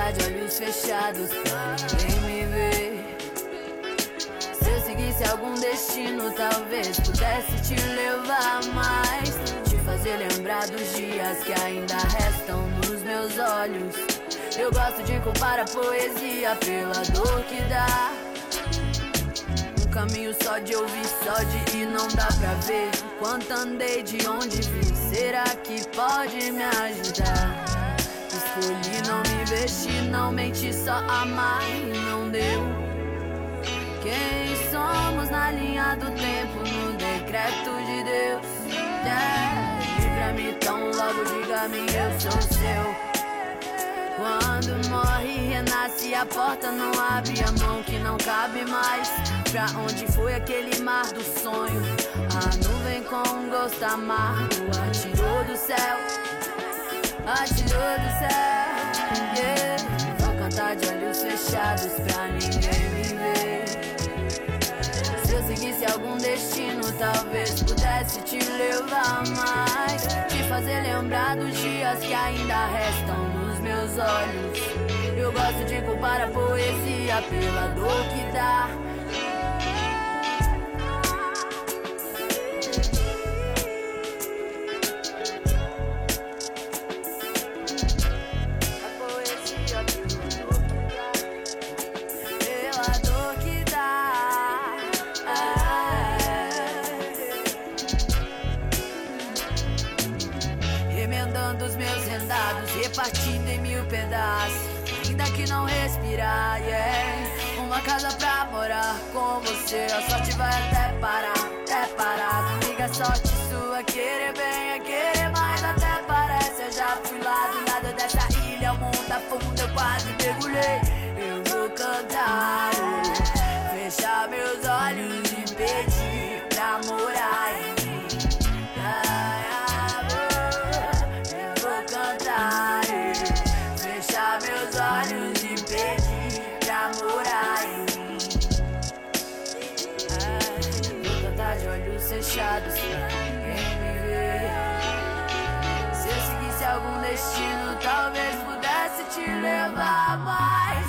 cantar de olhos fechados pra ninguém me ver. Se eu seguisse algum destino, talvez pudesse te levar mais, te fazer lembrar dos dias que ainda restam nos meus olhos. Eu gosto de culpar a poesia pela dor que dá. Um caminho só de ouvir, só de ir não dá pra ver. Quanto andei, de onde vim, será que pode me ajudar? Escolhi não me vestir, não mentir, só amar e não deu. Quem somos na linha do tempo, no decreto de Deus? Livra-me tão logo, diga-me eu sou seu. Quando morre e renasce, a porta não abre, a mão que não cabe mais. Pra onde foi aquele mar do sonho? A nuvem com um gosto amargo atirou do céu, atirou do céu, yeah. Vou cantar de olhos fechados pra ninguém me ver. Se eu seguisse algum destino, talvez pudesse te levar mais, te fazer lembrar dos dias que ainda restam nos meus olhos. Eu gosto de culpar a poesia pela dor que dá. Remendando os meus rendados, repartindo em 1000 pedaços, ainda que não respirar, yeah. Uma casa pra morar com você, a sorte vai até parar, até parar. Comigo a sorte sua, querer bem é querer mais, até parece. Eu já fui lá do lado dessa ilha, o mundo afunda, eu quase mergulhei. Eu vou cantar, fechar meus olhos e pedir pra morar em mim. Fechar meus olhos e pedir pra morar em mim. Vou cantar de olhos fechados pra ninguém me ver. Se eu seguisse algum destino, talvez pudesse te levar mais,